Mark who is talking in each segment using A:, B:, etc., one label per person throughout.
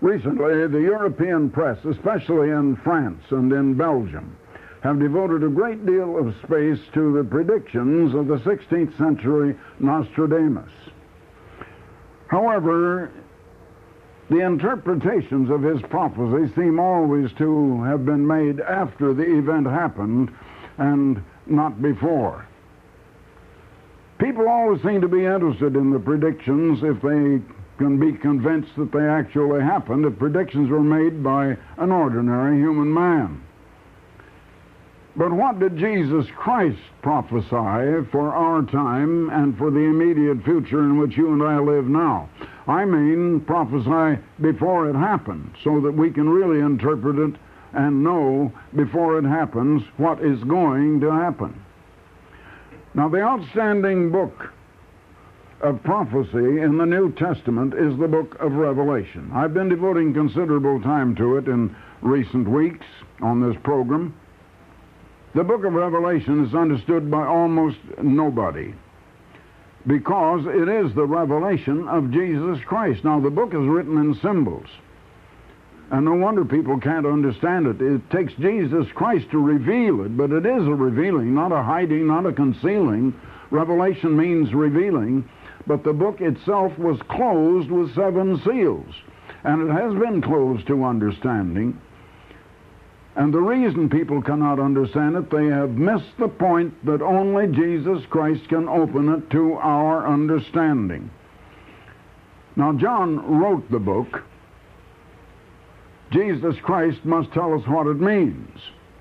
A: Recently, the European press, especially in France and in Belgium, have devoted a great deal of space to the predictions of the 16th century Nostradamus. However, the interpretations of his prophecy seem always to have been made after the event happened and not before. People always seem to be interested in the predictions if they can be convinced that they actually happened, if predictions were made by an ordinary human man. But what did Jesus Christ prophesy for our time and for the immediate future in which you and I live now? I mean, prophesy before it happened, so that we can really interpret it and know before it happens what is going to happen. Now, the outstanding book of prophecy in the New Testament is the book of Revelation. I've been devoting considerable time to it in recent weeks on this program. The book of Revelation is understood by almost nobody because it is the revelation of Jesus Christ. Now, the book is written in symbols, and no wonder people can't understand it. It takes Jesus Christ to reveal it, but it is a revealing, not a hiding, not a concealing. Revelation means revealing, but the book itself was closed with 7 seals, and it has been closed to understanding. And the reason people cannot understand it, they have missed the point that only Jesus Christ can open it to our understanding. Now, John wrote the book. Jesus Christ must tell us what it means.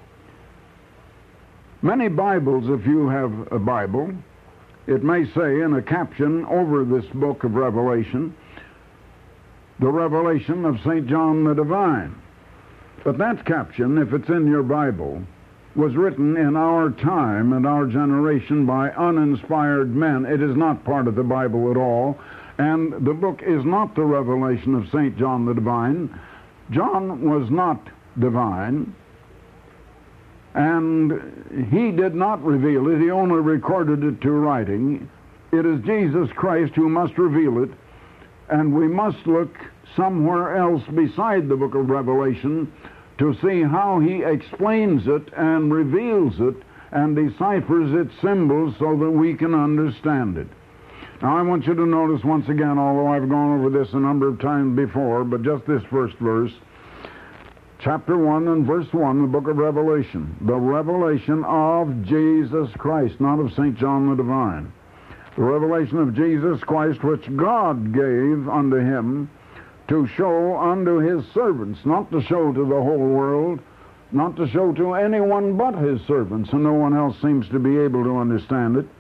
A: Many Bibles, if you have a Bible, it may say in a caption over this book of Revelation, the revelation of St. John the Divine. But that caption, if it's in your Bible, was written in our time and our generation by uninspired men. It is not part of the Bible at all, and the book is not the revelation of St. John the Divine. John was not divine, and he did not reveal it. He only recorded it to writing. It is Jesus Christ who must reveal it, and we must look somewhere else beside the book of Revelation to see how he explains it and reveals it and deciphers its symbols so that we can understand it. Now, I want you to notice once again, although I've gone over this a number of times before, but just this first verse, chapter 1 and verse 1, the book of Revelation, the revelation of Jesus Christ, not of St. John the Divine. The revelation of Jesus Christ, which God gave unto him to show unto his servants, not to show to the whole world, not to show to anyone but his servants, and no one else seems to be able to understand it,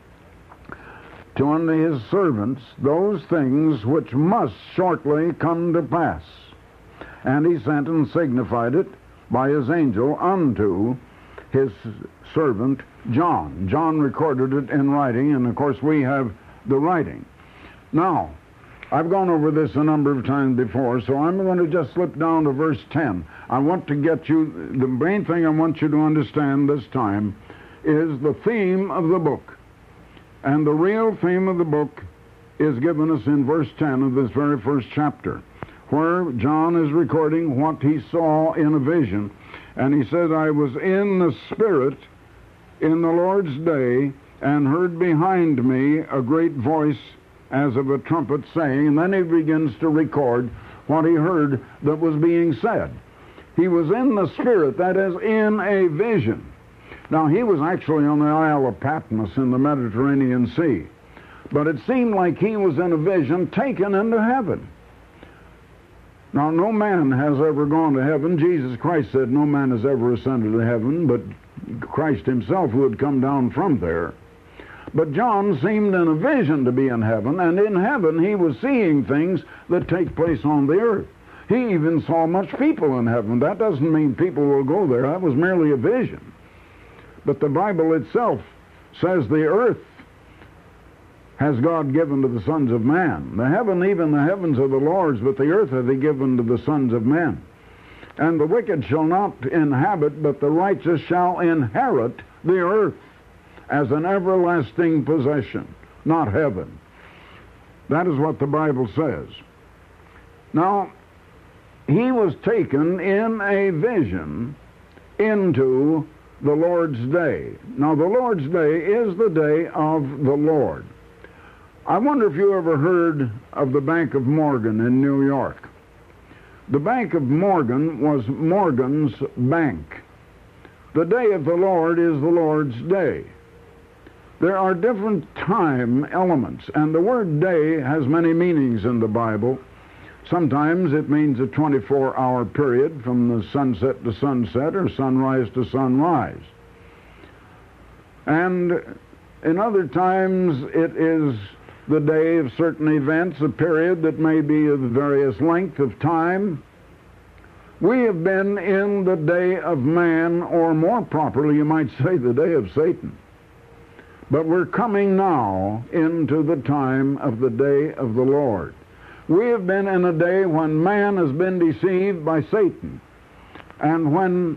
A: to unto his servants those things which must shortly come to pass. And he sent and signified it by his angel unto his servant John. John recorded it in writing, and of course we have the writing. Now, I've gone over this a number of times before, so I'm going to just slip down to verse 10. I want to get you, the main thing I want you to understand this time is the theme of the book. And the real theme of the book is given us in verse 10 of this very first chapter, where John is recording what he saw in a vision. And he said, I was in the Spirit in the Lord's day, and heard behind me a great voice as of a trumpet saying, and then he begins to record what he heard that was being said. He was in the Spirit, that is, in a vision. Now, he was actually on the Isle of Patmos in the Mediterranean Sea, but it seemed like he was in a vision taken into heaven. Now, no man has ever gone to heaven. Jesus Christ said no man has ever ascended to heaven, but Christ himself who had come down from there. But John seemed in a vision to be in heaven, and in heaven he was seeing things that take place on the earth. He even saw much people in heaven. That doesn't mean people will go there. That was merely a vision. But the Bible itself says the earth has God given to the sons of man. The heaven, even the heavens are the Lord's, but the earth hath he given to the sons of men. And the wicked shall not inhabit, but the righteous shall inherit the earth as an everlasting possession, not heaven. That is what the Bible says. Now, he was taken in a vision into the Lord's day. Now, the Lord's day is the day of the Lord. I wonder if you ever heard of the Bank of Morgan in New York. The Bank of Morgan was Morgan's bank. The day of the Lord is the Lord's day. There are different time elements, and the word day has many meanings in the Bible. Sometimes it means a 24-hour period from the sunset to sunset or sunrise to sunrise. And in other times it is the day of certain events, a period that may be of various length of time. We have been in the day of man, or more properly, you might say, the day of Satan. But we're coming now into the time of the day of the Lord. We have been in a day when man has been deceived by Satan, and when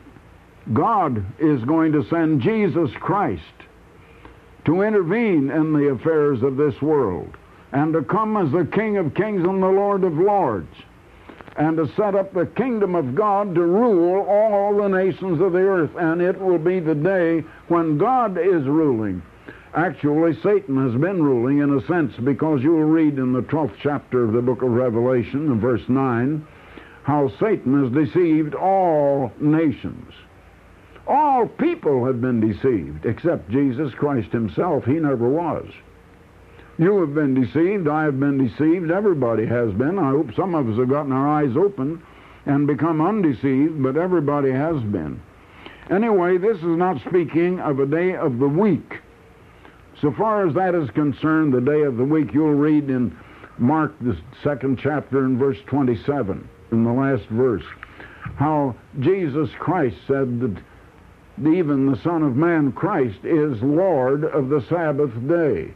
A: God is going to send Jesus Christ to intervene in the affairs of this world, and to come as the King of Kings and the Lord of Lords, and to set up the kingdom of God to rule all the nations of the earth. And it will be the day when God is ruling. Actually, Satan has been ruling in a sense, because you will read in the 12th chapter of the book of Revelation, in verse 9, how Satan has deceived all nations. All people have been deceived, except Jesus Christ himself. He never was. You have been deceived. I have been deceived. Everybody has been. I hope some of us have gotten our eyes open and become undeceived, but everybody has been. Anyway, this is not speaking of a day of the week. So far as that is concerned, the day of the week, you'll read in Mark, the 2nd chapter, in verse 27, in the last verse, how Jesus Christ said that even the Son of Man, Christ, is Lord of the Sabbath day.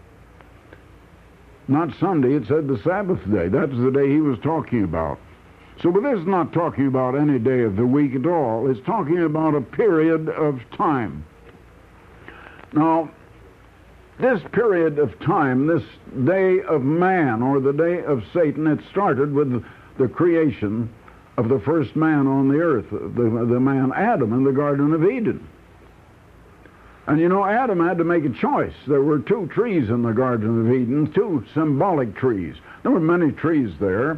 A: Not Sunday, it said the Sabbath day. That's the day he was talking about. So, but this is not talking about any day of the week at all. It's talking about a period of time. Now, this period of time, this day of man, or the day of Satan, it started with the creation of the first man on the earth, the man Adam in the Garden of Eden. And you know, Adam had to make a choice. There were 2 trees in the Garden of Eden, 2 symbolic trees. There were many trees there,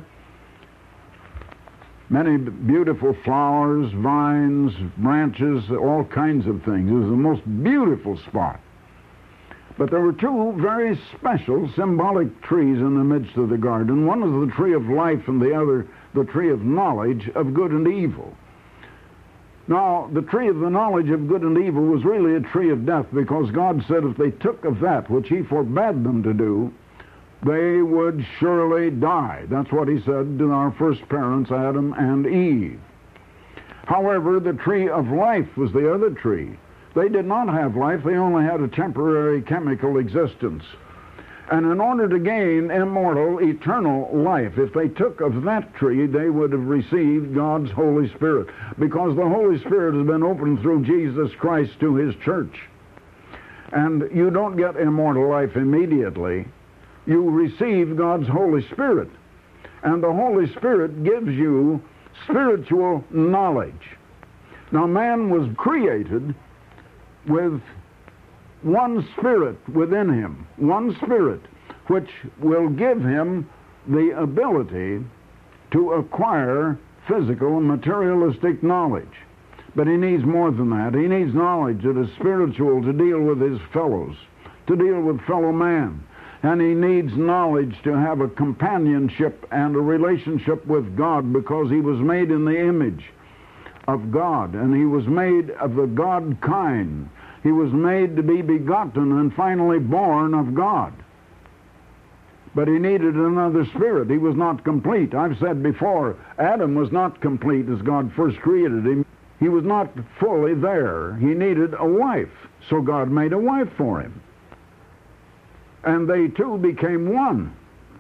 A: many beautiful flowers, vines, branches, all kinds of things. It was the most beautiful spot. But there were 2 very special symbolic trees in the midst of the garden. One was the tree of life, and the other the tree of knowledge of good and evil. Now, the tree of the knowledge of good and evil was really a tree of death, because God said if they took of that which he forbade them to do, they would surely die. That's what he said to our first parents, Adam and Eve. However, the tree of life was the other tree. They did not have life. They only had a temporary chemical existence. And in order to gain immortal, eternal life, if they took of that tree, they would have received God's Holy Spirit, because the Holy Spirit has been opened through Jesus Christ to his church. And you don't get immortal life immediately. You receive God's Holy Spirit. And the Holy Spirit gives you spiritual knowledge. Now, man was created with one spirit within him, one spirit, which will give him the ability to acquire physical and materialistic knowledge. But he needs more than that. He needs knowledge that is spiritual to deal with his fellows, to deal with fellow man. And he needs knowledge to have a companionship and a relationship with God, because he was made in the image of God, and he was made of the God kind. He was made to be begotten and finally born of God. But he needed another spirit. He was not complete. I've said before, Adam was not complete as God first created him. He was not fully there. He needed a wife. So God made a wife for him. And they two became one.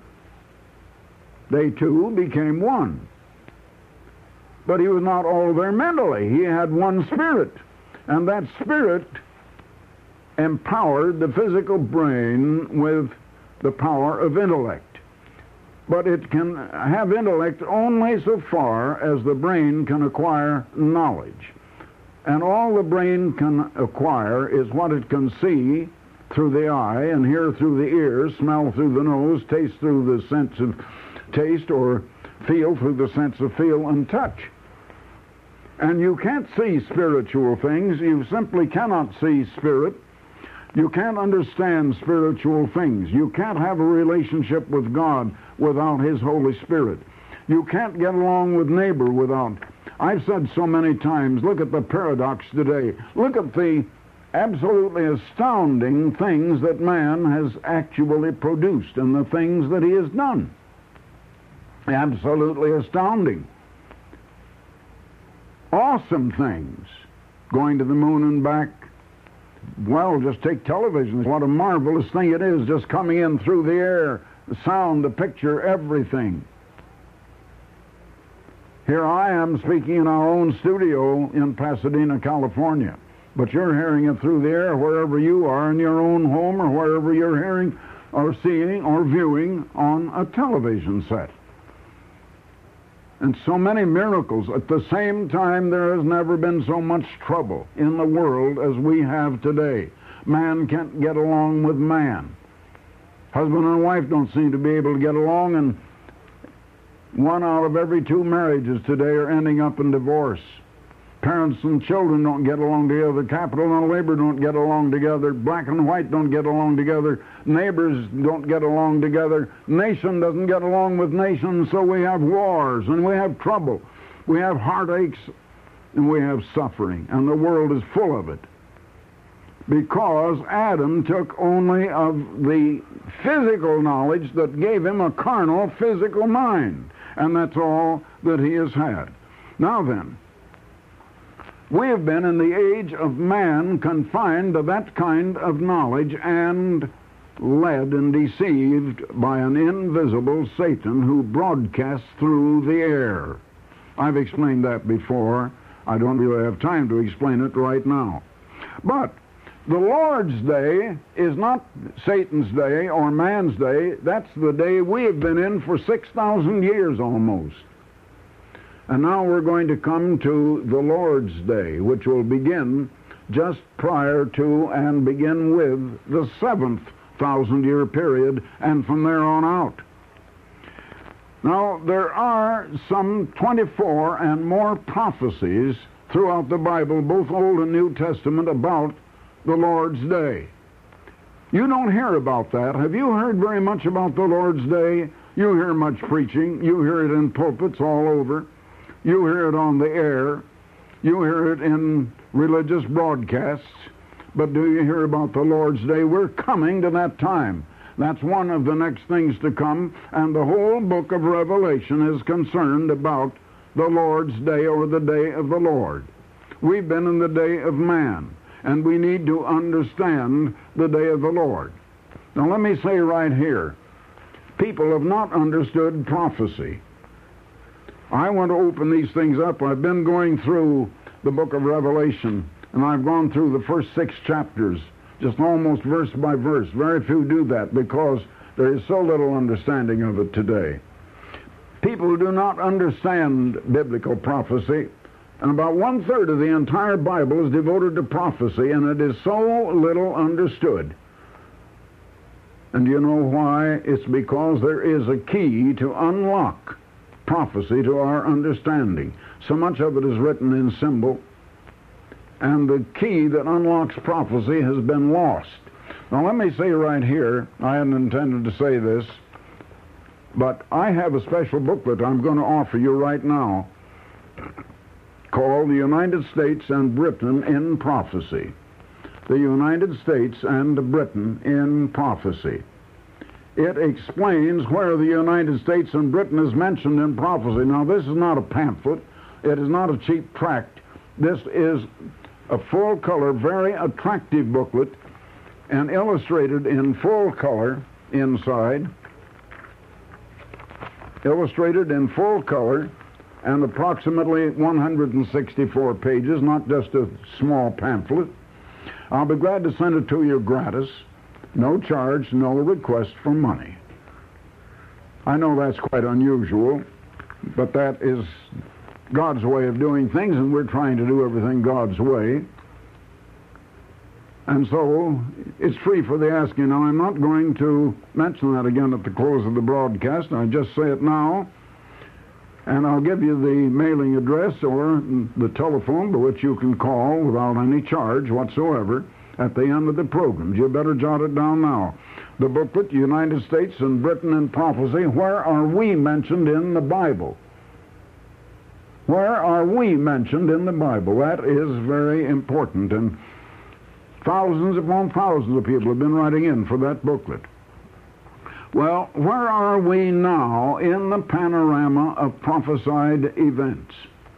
A: They two became one. But he was not all there mentally. He had one spirit. And that spirit empowered the physical brain with the power of intellect. but it can have intellect only so far as the brain can acquire knowledge. And all the brain can acquire is what it can see through the eye, and hear through the ear, smell through the nose, taste through the sense of taste, or feel through the sense of feel and touch. And you can't see spiritual things. You simply cannot see spirit. You can't understand spiritual things. You can't have a relationship with God without His Holy Spirit. You can't get along with neighbor without. I've said so many times, look at the paradox today. Look at the absolutely astounding things that man has actually produced and the things that he has done. Absolutely astounding. Awesome things. Going to the moon and back. Well, just take television. What a marvelous thing it is, just coming in through the air, the sound, the picture, everything. Here I am speaking in our own studio in Pasadena, California. But you're hearing it through the air wherever you are, in your own home, or wherever you're hearing or seeing or viewing on a television set. And so many miracles. At the same time, there has never been so much trouble in the world as we have today. Man can't get along with man. Husband and wife don't seem to be able to get along, and 1 out of every 2 marriages today are ending up in divorce. Parents and children don't get along together. Capital and labor don't get along together. Black and white don't get along together. Neighbors don't get along together. Nation doesn't get along with nation, so we have wars and we have trouble. We have heartaches and we have suffering, and the world is full of it. Because Adam took only of the physical knowledge that gave him a carnal, physical mind, and that's all that he has had. Now then, we have been in the age of man confined to that kind of knowledge and led and deceived by an invisible Satan who broadcasts through the air. I've explained that before. I don't really have time to explain it right now. But the Lord's day is not Satan's day or man's day. That's the day we have been in for 6,000 years almost. And now we're going to come to the Lord's Day, which will begin just prior to and begin with the 7th 1,000-year period, and from there on out. Now, there are some 24 and more prophecies throughout the Bible, both Old and New Testament, about the Lord's Day. You don't hear about that. Have you heard very much about the Lord's Day? You hear much preaching. You hear it in pulpits all over. You hear it on the air. You hear it in religious broadcasts. But do you hear about the Lord's Day? We're coming to that time. That's one of the next things to come, and the whole book of Revelation is concerned about the Lord's Day, or the day of the Lord. We've been in the day of man, and we need to understand the day of the Lord. Now let me say right here, people have not understood prophecy. I want to open these things up. I've been going through the book of Revelation, and I've gone through the first 6 chapters, just almost verse by verse. Very few do that because there is so little understanding of it today. People do not understand biblical prophecy, and about 1/3 of the entire Bible is devoted to prophecy, and it is so little understood. And you know why? It's because there is a key to unlock prophecy to our understanding. So much of it is written in symbol, and the key that unlocks prophecy has been lost. Now let me say right here, I hadn't intended to say this, but I have a special booklet I'm going to offer you right now called The United States and Britain in Prophecy. The United States and Britain in Prophecy. It explains where the United States and Britain is mentioned in prophecy. Now, this is not a pamphlet. It is not a cheap tract. This is a full-color, very attractive booklet, and illustrated in full color inside. Illustrated in full color, and approximately 164 pages, not just a small pamphlet. I'll be glad to send it to you gratis. No charge, no request for money. I know that's quite unusual, but that is God's way of doing things, and we're trying to do everything God's way. And so it's free for the asking. Now, I'm not going to mention that again at the close of the broadcast. I just say it now. And I'll give you the mailing address or the telephone by which you can call without any charge whatsoever at the end of the programs. You better jot it down now. The booklet, United States and Britain in Prophecy, Where Are We Mentioned in the Bible? Where are we mentioned in the Bible? That is very important. And thousands upon thousands of people have been writing in for that booklet. Well, where are we now in the panorama of prophesied events?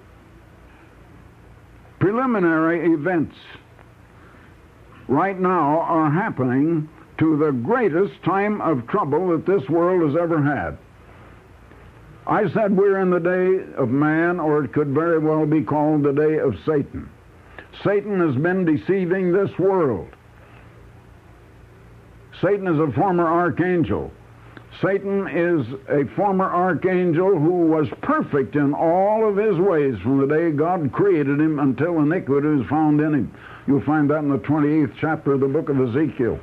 A: Preliminary events right now are happening to the greatest time of trouble that this world has ever had. I said we're in the day of man, or it could very well be called the day of Satan. Satan has been deceiving this world. Satan is a former archangel. Satan is a former archangel who was perfect in all of his ways from the day God created him until iniquity was found in him. You'll find that in the 28th chapter of the book of Ezekiel.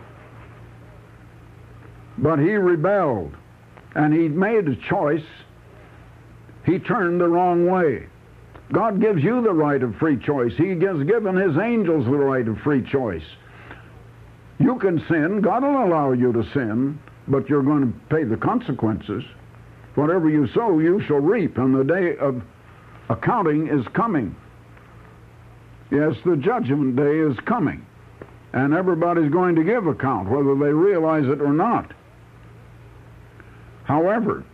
A: But he rebelled, and he made a choice. He turned the wrong way. God gives you the right of free choice. He has given his angels the right of free choice. You can sin. God will allow you to sin, but you're going to pay the consequences. Whatever you sow, you shall reap, and the day of accounting is coming. Yes, the judgment day is coming, and everybody's going to give account, whether they realize it or not. However,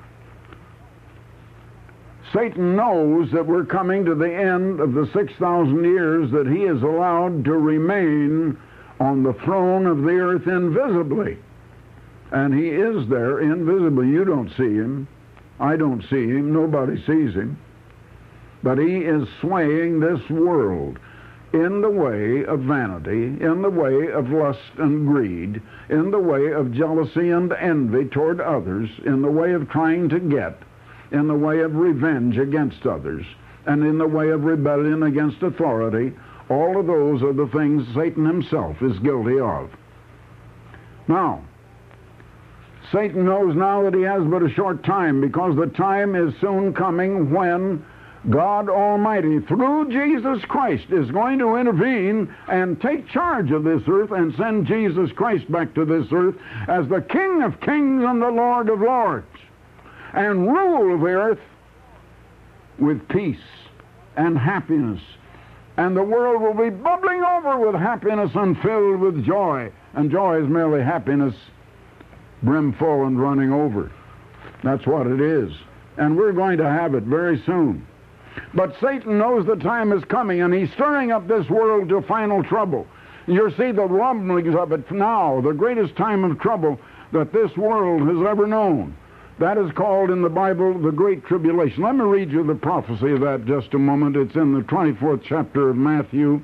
A: Satan knows that we're coming to the end of the 6,000 years that he is allowed to remain on the throne of the earth invisibly. And he is there invisibly. You don't see him. I don't see him. Nobody sees him. But he is swaying this world in the way of vanity, in the way of lust and greed, in the way of jealousy and envy toward others, in the way of trying to get, in the way of revenge against others, and in the way of rebellion against authority. All of those are the things Satan himself is guilty of. Now, Satan knows now that he has but a short time, because the time is soon coming when God Almighty, through Jesus Christ, is going to intervene and take charge of this earth and send Jesus Christ back to this earth as the King of Kings and the Lord of Lords, and rule the earth with peace and happiness. And the world will be bubbling over with happiness and filled with joy. And joy is merely happiness brimful and running over. That's what it is. And we're going to have it very soon. But Satan knows the time is coming, and he's stirring up this world to final trouble. You'll see the rumblings of it now, the greatest time of trouble that this world has ever known. That is called in the Bible the Great Tribulation. Let me read you the prophecy of that just a moment. It's in the 24th chapter of Matthew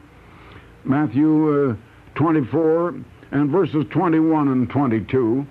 A: 24, and verses 21 and 22.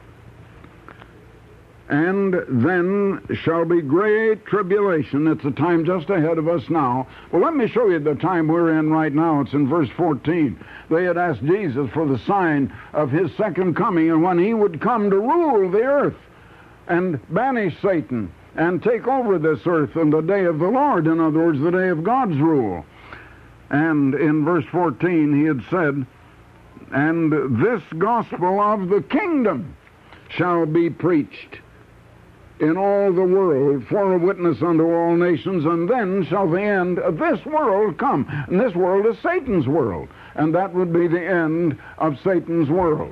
A: And then shall be great tribulation. It's a time just ahead of us now. Well, let me show you the time we're in right now. It's in verse 14. They had asked Jesus for the sign of his second coming, and when he would come to rule the earth and banish Satan and take over this earth in the day of the Lord, in other words, the day of God's rule. And in verse 14 he had said, and this gospel of the kingdom shall be preached in all the world for a witness unto all nations, and then shall the end of this world come. And this world is Satan's world, and that would be the end of Satan's world.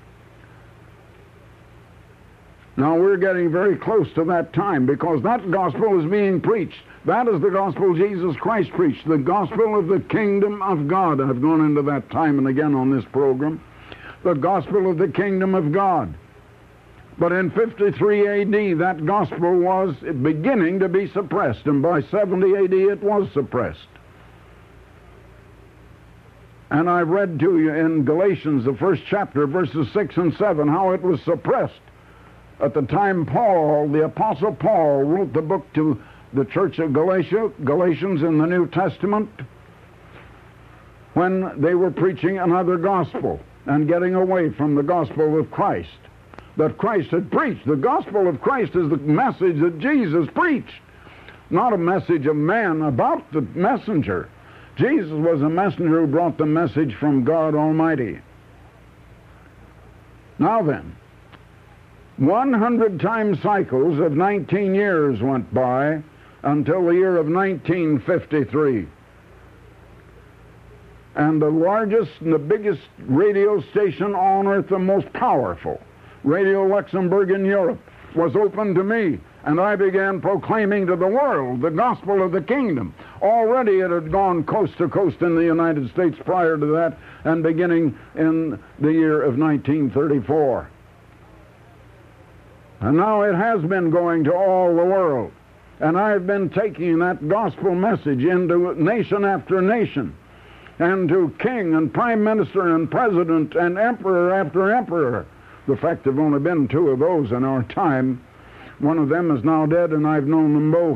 A: Now we're getting very close to that time, because that gospel is being preached. That is the gospel Jesus Christ preached, the gospel of the kingdom of God. I've gone into that time and again on this program. The gospel of the kingdom of God. But in 53 A.D., that gospel was beginning to be suppressed, and by 70 A.D. it was suppressed. And I've read to you in Galatians, the first chapter, verses 6 and 7, how it was suppressed At the time Paul, the Apostle Paul, wrote the book to the church of Galatia, Galatians in the New Testament, when they were preaching another gospel and getting away from the gospel of Christ that Christ had preached. The gospel of Christ is the message that Jesus preached, not a message of man about the messenger. Jesus was a messenger who brought the message from God Almighty. Now then, 100 time cycles of 19 years went by until the year of 1953. And the largest and the biggest radio station on earth, the most powerful, Radio Luxembourg in Europe, was open to me, and I began proclaiming to the world the gospel of the kingdom. Already it had gone coast to coast in the United States prior to that, and beginning in the year of 1934. And now it has been going to all the world. And I've been taking that gospel message into nation after nation, and to king and prime minister and president and emperor after emperor. The fact there have only been 2 of those in our time. One of them is now dead, and I've known them both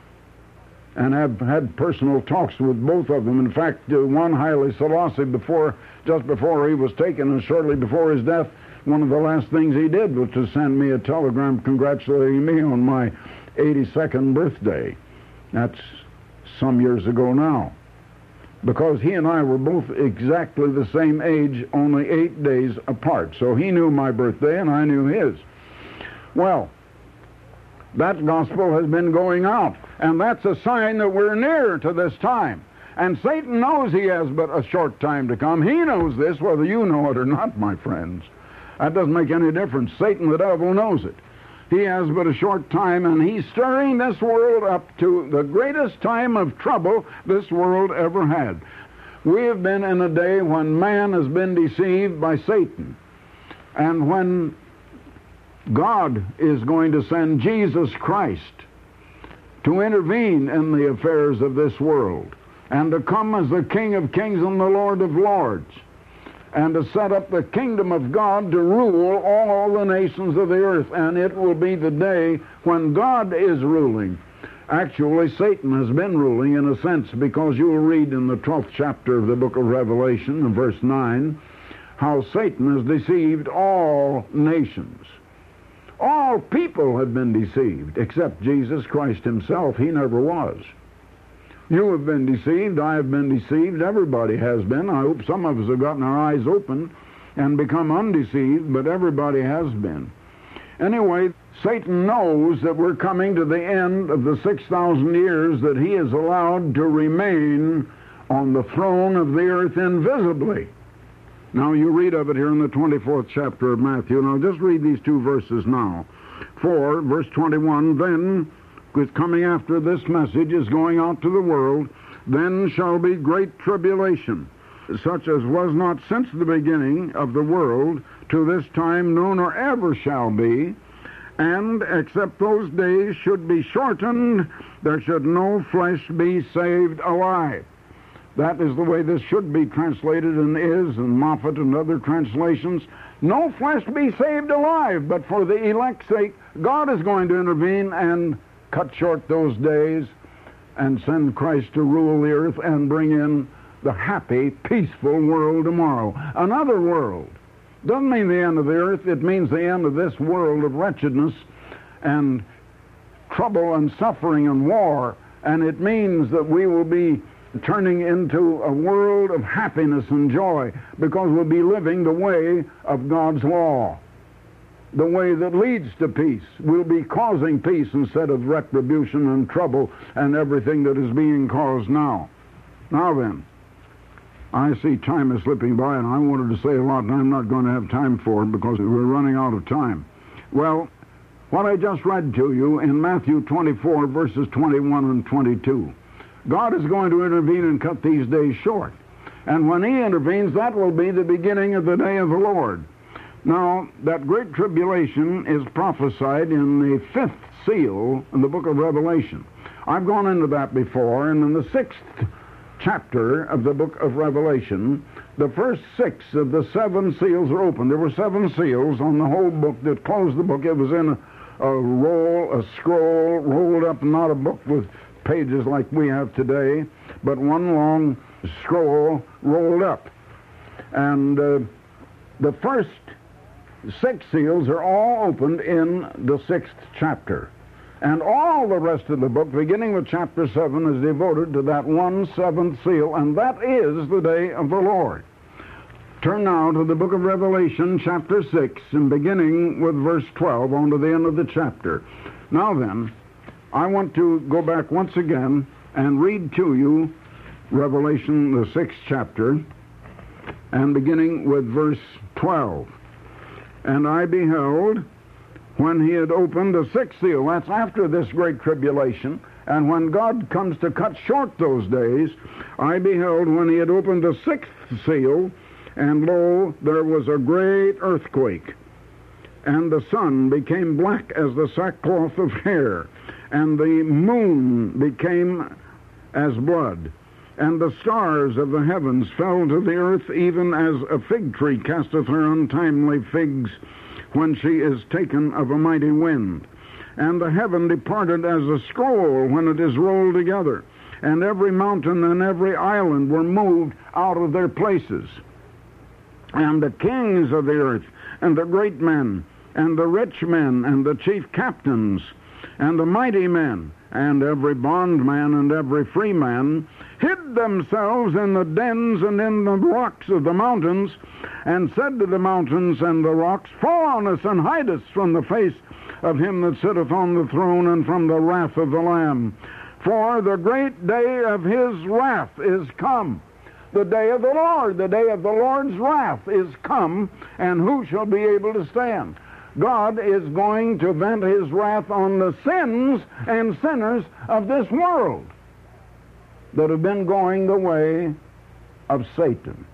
A: and have had personal talks with both of them. In fact, one, Haile Selassie, just before he was taken and shortly before his death, one of the last things he did was to send me a telegram congratulating me on my 82nd birthday. That's some years ago now. Because he and I were both exactly the same age, only 8 days apart. So he knew my birthday and I knew his. Well, that gospel has been going out, and that's a sign that we're near to this time. And Satan knows he has but a short time to come. He knows this, whether you know it or not, my friends. That doesn't make any difference. Satan, the devil, knows it. He has but a short time, and he's stirring this world up to the greatest time of trouble this world ever had. We have been in a day when man has been deceived by Satan, and when God is going to send Jesus Christ to intervene in the affairs of this world, and to come as the King of Kings and the Lord of Lords, and to set up the kingdom of God to rule all the nations of the earth. And it will be the day when God is ruling. Actually, Satan has been ruling in a sense, because you will read in the 12th chapter of the book of Revelation, in verse 9, how Satan has deceived all nations. All people have been deceived, except Jesus Christ himself. He never was. You have been deceived, I have been deceived, everybody has been. I hope some of us have gotten our eyes open and become undeceived, but everybody has been. Anyway, Satan knows that we're coming to the end of the 6,000 years that he is allowed to remain on the throne of the earth invisibly. Now, you read of it here in the 24th chapter of Matthew, and I'll just read these 2 verses now. For, verse 21, then, because coming after this message is going out to the world, then shall be great tribulation, such as was not since the beginning of the world to this time, no, nor ever shall be. And except those days should be shortened, there should no flesh be saved alive. That is the way this should be translated, and is, and Moffat and other translations. No flesh be saved alive, but for the elect's sake, God is going to intervene and cut short those days and send Christ to rule the earth and bring in the happy, peaceful world tomorrow. Another world. Doesn't mean the end of the earth. It means the end of this world of wretchedness and trouble and suffering and war. And it means that we will be turning into a world of happiness and joy, because we'll be living the way of God's law, the way that leads to peace. We'll be causing peace instead of retribution and trouble and everything that is being caused now. Now then, I see time is slipping by, and I wanted to say a lot, and I'm not going to have time for it because we're running out of time. Well, what I just read to you in Matthew 24, verses 21 and 22, God is going to intervene and cut these days short. And when he intervenes, that will be the beginning of the day of the Lord. Now, that great tribulation is prophesied in the 5th seal in the book of Revelation. I've gone into that before, and in the 6th chapter of the book of Revelation, the first 6 of the 7 seals are opened. There were 7 seals on the whole book that closed the book. It was in a scroll, rolled up, not a book with pages like we have today, but one long scroll rolled up. And the first 6 seals are all opened in the 6th chapter. And all the rest of the book, beginning with chapter 7, is devoted to that one 7th seal, and that is the day of the Lord. Turn now to the book of Revelation, chapter 6, and beginning with verse 12 on to the end of the chapter. Now then, I want to go back once again and read to you Revelation, the 6th chapter, and beginning with verse 12. And I beheld, when he had opened the 6th seal, that's after this great tribulation, and when God comes to cut short those days, I beheld when he had opened the 6th seal, and lo, there was a great earthquake, and the sun became black as the sackcloth of hair, and the moon became as blood, and the stars of the heavens fell to the earth, even as a fig tree casteth her untimely figs when she is taken of a mighty wind. And the heaven departed as a scroll when it is rolled together, and every mountain and every island were moved out of their places. And the kings of the earth, and the great men, and the rich men, and the chief captains, and the mighty men, and every bondman and every free man, hid themselves in the dens and in the rocks of the mountains, and said to the mountains and the rocks, Fall on us and hide us from the face of him that sitteth on the throne and from the wrath of the Lamb. For the great day of his wrath is come. The day of the Lord, the day of the Lord's wrath is come, and who shall be able to stand? God is going to vent his wrath on the sins and sinners of this world that have been going the way of Satan,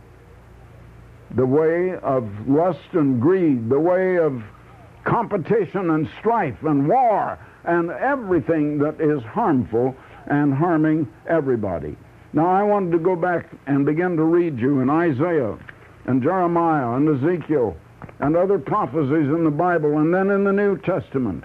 A: the way of lust and greed, the way of competition and strife and war and everything that is harmful and harming everybody. Now I wanted to go back and begin to read you in Isaiah and Jeremiah and Ezekiel and other prophecies in the Bible, and then in the New Testament.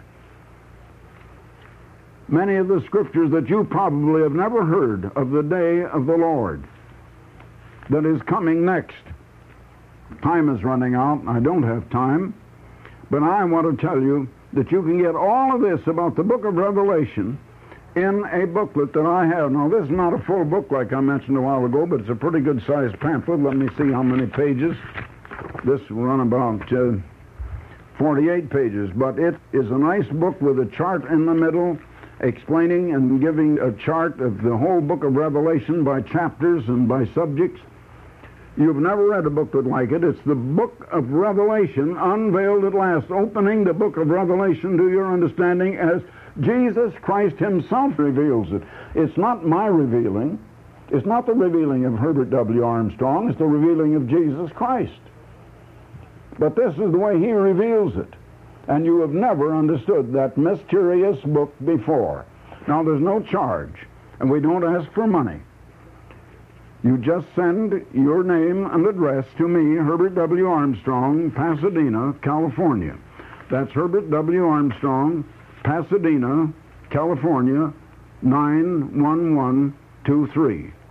A: Many of the scriptures that you probably have never heard of the day of the Lord that is coming next. Time is running out, and I don't have time, but I want to tell you that you can get all of this about the book of Revelation in a booklet that I have. Now, this is not a full book like I mentioned a while ago, but it's a pretty good-sized pamphlet. Let me see how many pages. This will run about 48 pages, but it is a nice book with a chart in the middle explaining and giving a chart of the whole book of Revelation by chapters and by subjects. You've never read a booklet like it. It's the book of Revelation unveiled at last, opening the book of Revelation to your understanding as Jesus Christ himself reveals it. It's not my revealing. It's not the revealing of Herbert W. Armstrong. It's the revealing of Jesus Christ. But this is the way he reveals it. And you have never understood that mysterious book before. Now, there's no charge, and we don't ask for money. You just send your name and address to me, Herbert W. Armstrong, Pasadena, California. That's Herbert W. Armstrong, Pasadena, California, 91123.